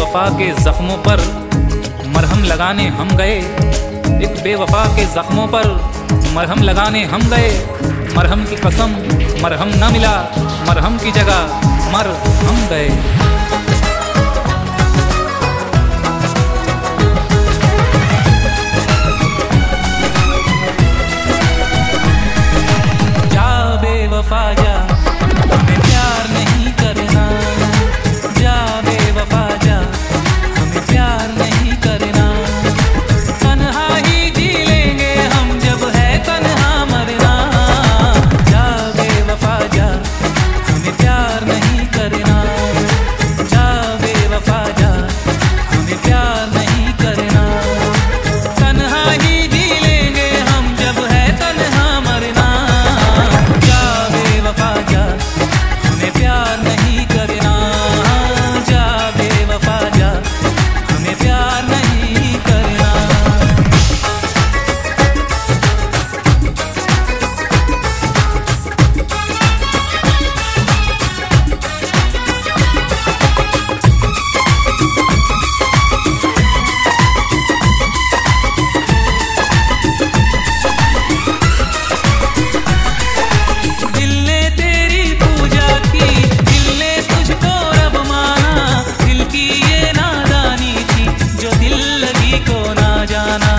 बेवफा के जख्मों पर मरहम लगाने हम गए, एक बेवफा के जख्मों पर मरहम लगाने हम गए। मरहम की कसम मरहम न मिला, मरहम की जगह मर हम गए। जा बेवफा जा, हमें प्यार नहीं करना। जा बेवफा जा, हमें प्यार नहीं करना। तन्हा ही जी लेंगे हम, जब है तन्हा मरना। जा बेवफा जा, हमें प्यार नहीं करना। जा बेवफा जा, हमें प्यार नहीं करना। तन्हा ही जी लेंगे हम, जब है तन्हा मरना। जा बेवफा जा, हमें प्यार नहीं करना। जा बेवफा जा, हमें प्यार नहीं करना। दिल ने तेरी पूजा की, दिल ने तुझको रब माना। दिल की ये नादानी थी, जो दिल लगी को ना जाना।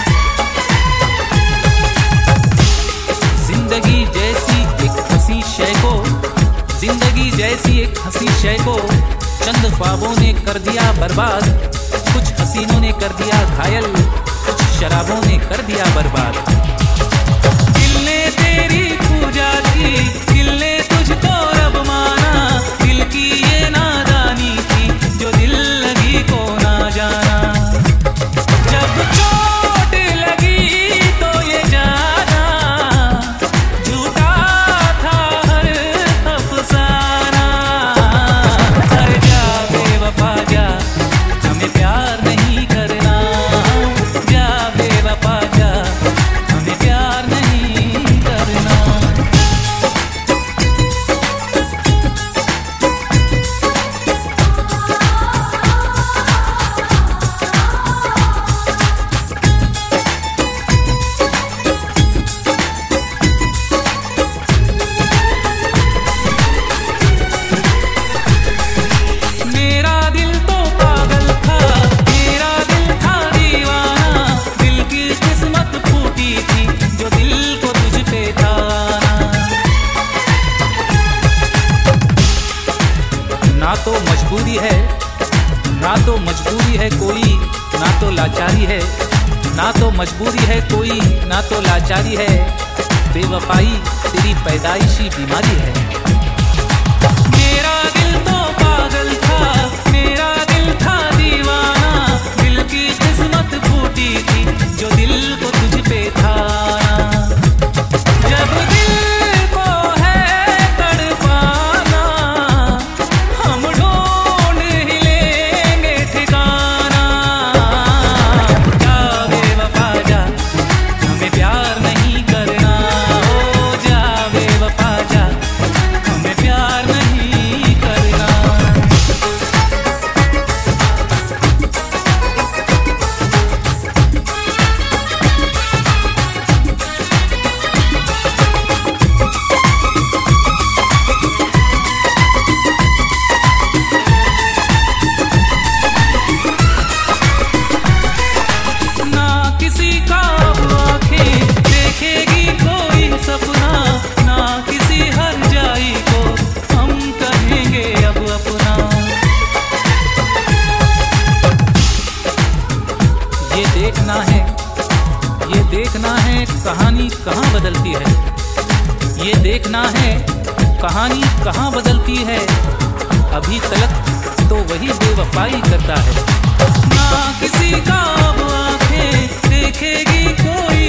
जिंदगी जैसी एक हंसी शय को, जिंदगी जैसी एक हंसी शय को चंद ख्वाबों ने कर दिया बर्बाद। कुछ हसीनों ने कर दिया घायल, कुछ शराबों ने कर दिया बर्बाद। दिल ने तेरी पूजा की, दिल ने तुझको रब माना। दिल की ये नादानी थी, जो दिल लगी को ना जाना। जब चोट लगी तो ये जाना, झूठा था हर अफसाना। अरे जा बेवफा जा, हमें प्यार नहीं करना। जा बेवफा जा, हमें प्यार नहीं करना। मेरा दिल तो पागल था, मेरा दिल था दीवाना। दिल की किस्मत फूटी थी, जो दिल को तुझ पे था आना। ना तो मजबूरी है, ना तो मजबूरी है कोई, ना तो लाचारी है। ना तो मजबूरी है कोई, ना तो लाचारी है। बेवफाई तेरी पैदाइशी बीमारी है। मेरा दिल तो पागल था, मेरा दिल था दीवाना। दिल की किस्मत फूटी थी, जो दिल को तुझ पे था आना। जब दिल को है तड़पाना, हम ढूंढ ही लेंगे ठिकाना। जा बेवफा जा, हमें प्यार नहीं करना। ओ जा बेवफा जा, हमें प्यार नहीं करना। ना किसी का अब आँखें देखेगी कोई सपना। ना किसी हर जाई को हम कहेंगे अब अपना। ये देखना है, ये देखना है कहानी कहाँ बदलती है। ये देखना है कहानी कहाँ बदलती है। अभी तलक तो वही बेवफाई करता है। ना किसी का अब आँखें देखेगी कोई